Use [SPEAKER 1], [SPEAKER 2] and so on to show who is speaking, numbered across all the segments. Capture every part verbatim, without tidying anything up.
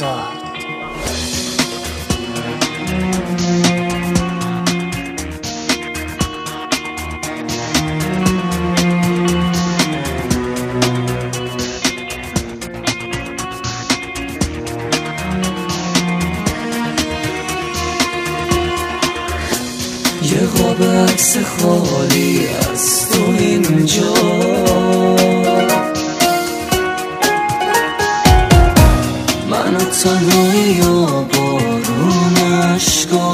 [SPEAKER 1] ساعت.
[SPEAKER 2] یه قاب عکس خالی از تو اینجا، من و تنهایی و بارون اشکا،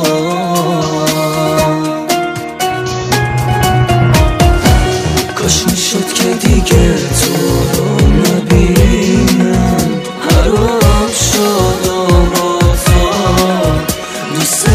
[SPEAKER 2] کاش میشد که دیگه تو رو نبینم، حرام شد آوازا دوست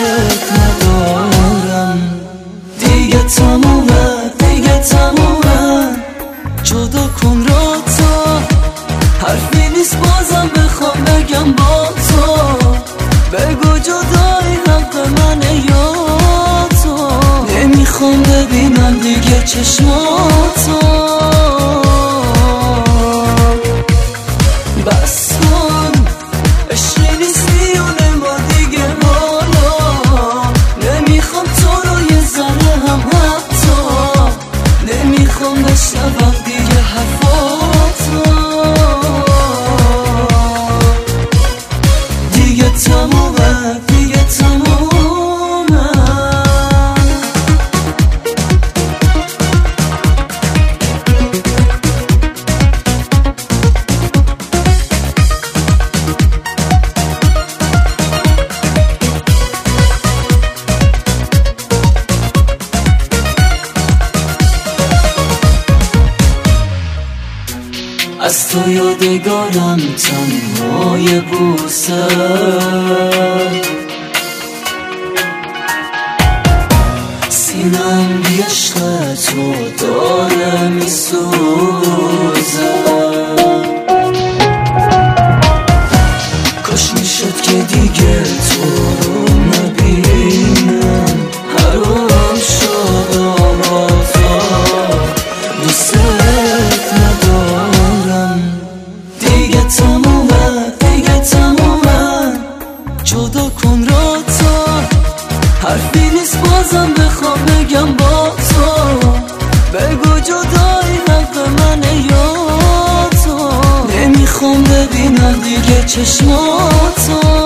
[SPEAKER 2] تمومه دیگه تمومه، جدا کن را تا حرفی نیست بازم بخوام بگم با تو، بگو جدایی حق منه یا تو، نمیخوام ببینم دیگه چشماتو، بس کن عشقی نیستی و نما دیگه حالا، نمیخوام تو رو یه ذره هم حتی، نمیخوام بشنوم دیگه حرفاتو، دیگه تمومه دیگه تمومه. از تو یادگارم تنهای بوسه، سینم بی عشق تو داره میسوزه، کاش میشد که دیگه تو رو نبینم، حرام شد آوازا دوست تمومه دیگه تمومه، جدا کن را تا حرفی نیست بازم بخوام بگم با تو، بگو جدایی حق منه یا تو، نمیخوام ببینم دیگه چشماتو.